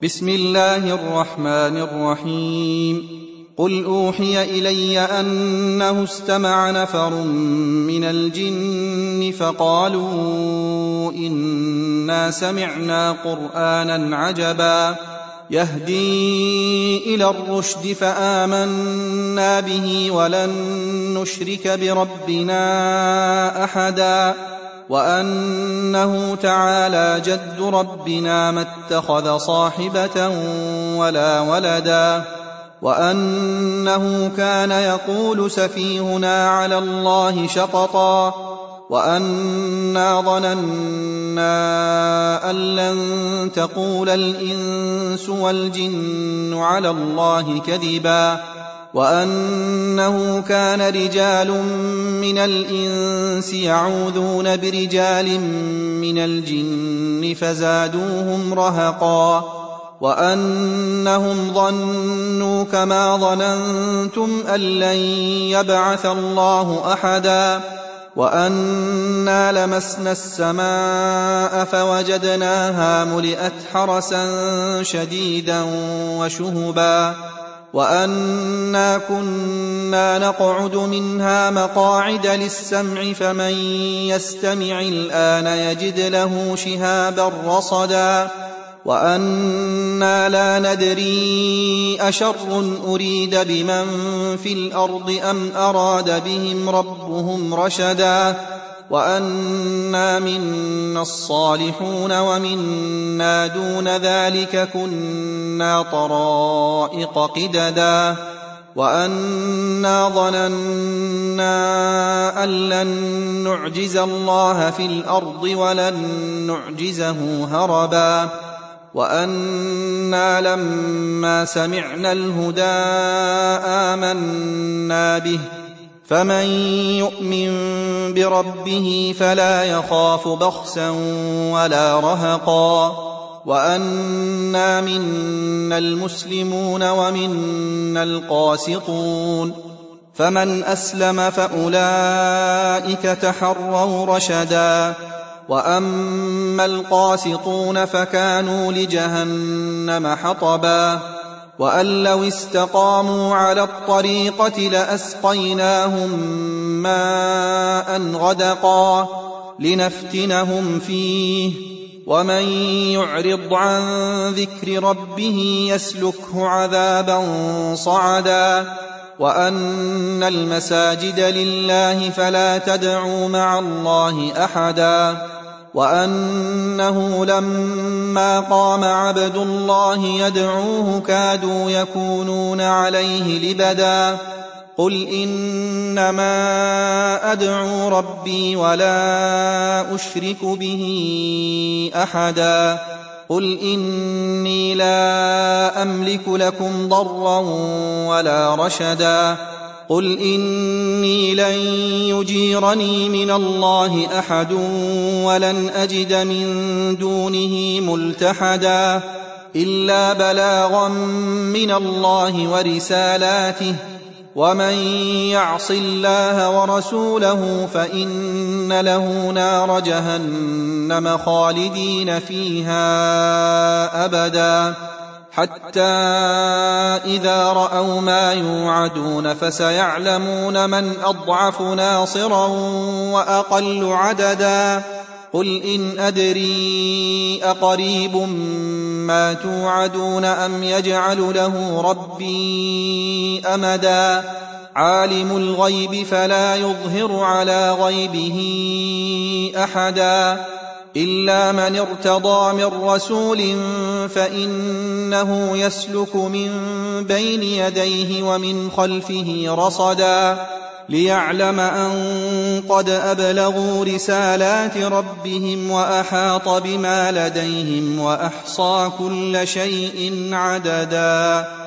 بسم الله الرحمن الرحيم. قل أوحي إلي أنه استمع نفر من الجن فقالوا إنا سمعنا قرآنا عجبا يهدي إلى الرشد فآمنا به ولن نشرك بربنا أحدا وأنه تعالى جد ربنا ما اتخذ صاحبة ولا ولدا وأنه كان يقول سفيهنا على الله شططا وأنا ظننا أن لن تقول الإنس والجن على الله كذبا وأنه كان رجال من الإنس يعوذون برجال من الجن فزادوهم رهقا وأنهم ظنوا كما ظننتم أن لن يبعث الله أحدا وأنا لمسنا السماء فوجدناها ملئت حرسا شديدا وشهبا وأنا كنا نقعد منها مقاعد للسمع فمن يستمع الآن يجد له شهابا رصدا وأنا لا ندري أشر أريد بمن في الأرض أم أراد بهم ربهم رشدا وأنا منا الصالحون ومنا دون ذلك كنا طرائق قددا وأنا ظننا أن لن نعجز الله في الأرض ولن نعجزه هربا وأنا لما سمعنا الهدى آمنا به فمن يؤمن بربه فلا يخاف بخسا ولا رهقا وأنا منا المسلمون ومنا القاسطون فمن أسلم فأولئك تحروا رشدا وأما القاسطون فكانوا لجهنم حطبا وأن لو استقاموا على الطريقة لأسقيناهم ماء غدقا لنفتنهم فيه ومن يعرض عن ذكر ربه يسلكه عذابا صعدا وأن المساجد لله فلا تدعوا مع الله أحدا وأنه لما قام عبد الله يدعوه كادوا يكونون عليه لبدا قل إنما أدعو ربي ولا أشرك به أحدا قل إني لا أملك لكم ضرا ولا رشدا قل إني لن يجيرني من الله أحد ولن أجد من دونه ملتحدا إلا بلاغا من الله ورسالاته ومن يعص الله ورسوله فإن له نار جهنم خالدين فيها أبدا حتى إذا رأوا ما يوعدون فسيعلمون من أضعف ناصرا وأقل عددا قل إن أدري أقريب ما توعدون أم يجعل له ربي أمدا عالم الغيب فلا يظهر على غيبه أحدا إلا من ارتضى من رسول فإنه يسلك من بين يديه ومن خلفه رصدا ليعلم أن قد أبلغوا رسالات ربهم وأحاط بما لديهم وأحصى كل شيء عددا